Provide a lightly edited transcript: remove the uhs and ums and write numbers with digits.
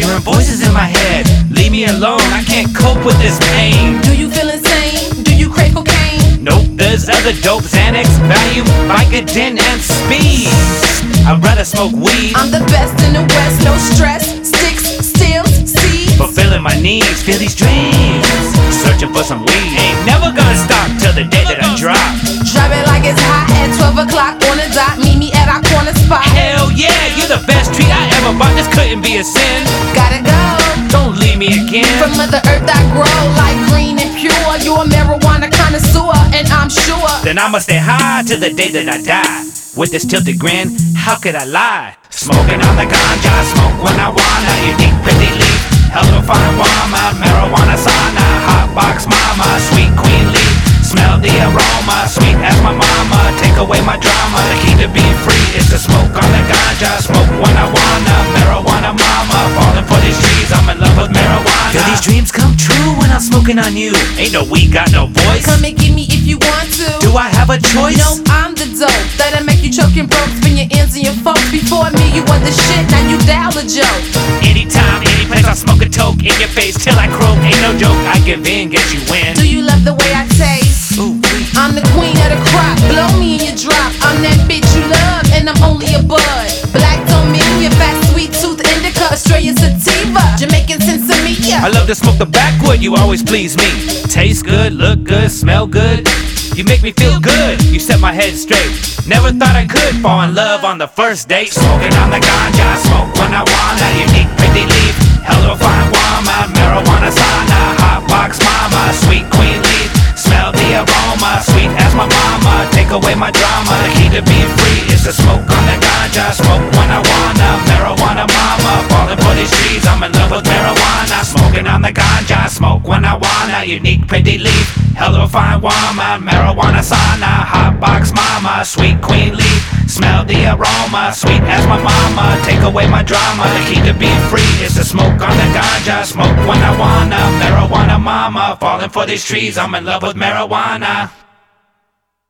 Hearing voices in my head, leave me alone, I can't cope with this pain. Do you feel insane? Do you crave cocaine? Nope, there's other dope, Xanax, Valium, Vicodin, and speed. I'd rather smoke weed. I'm the best in the West, no stress, sticks, steals, seeds. Fulfilling my needs, feel these dreams. Searching for some weed. Ain't never gonna stop till the day that I drop. Drop it like it's hot at 12 o'clock on the dot. Meet me at our corner spot. Hell yeah, you're the best treat I ever bought. This couldn't be a sin. Gotta go. Don't leave me again. From Mother Earth I grow like green and pure. You're a marijuana connoisseur, and I'm sure. Then I'ma stay high till the day that I die. With this tilted grin, how could I lie? Smoking on the ganja, smoke when I wanna. Unique pretty leaf, hello fine woman. Marijuana sauna, hot box mama. Sweet queen leaf, smell the aroma. Sweet as my mama, take away my drama. The key to being free is to smoke on the ganja. Smoke when I wanna, marijuana mama. Falling for these trees, I'm in love with marijuana. Feel these dreams come true when I'm smoking on you. Ain't no weed, got no voice. Come and get me if you want to. Do I have a choice? No, I'm the dope that'll make you choke and broke. Spin your ends and your folks. Before me, you was the shit, now you dial the joke. Anytime, any place, I smoke a toke in your face till I croak. Ain't no joke, I give in, get you in. Do you love the way I taste? Ooh, I'm the queen of the crop, blow me in your drop. I'm that bitch you love, and I'm only a bud. Black don't mean your fat, sweet tooth indica, Australian sativa, Jamaican sinsemilla. I love to smoke the backwood, you always please me. Taste good, look good, smell good. You make me feel good, you set my head straight. Never thought I could fall in love on the first date. Smoking on the ganja, smoke when I wanna. Unique pretty leaf, hello fine woman. Marijuana sauna, hot box mama. Sweet queen leaf, smell the aroma. Sweet as my mama, take away my drama. The key to being free is to smoke on the ganja. Smoke when I wanna, marijuana mama. Falling for these trees, I'm in love with marijuana. Smoking on the ganja, smoke when I wanna. Unique pretty leaf, hello fine woman. Marijuana sauna, hot box mama. Sweet queen leaf, smell the aroma. Sweet as my mama, take away my drama. The key to being free is to smoke on the ganja. Smoke when I wanna, marijuana mama. Falling for these trees, I'm in love with marijuana.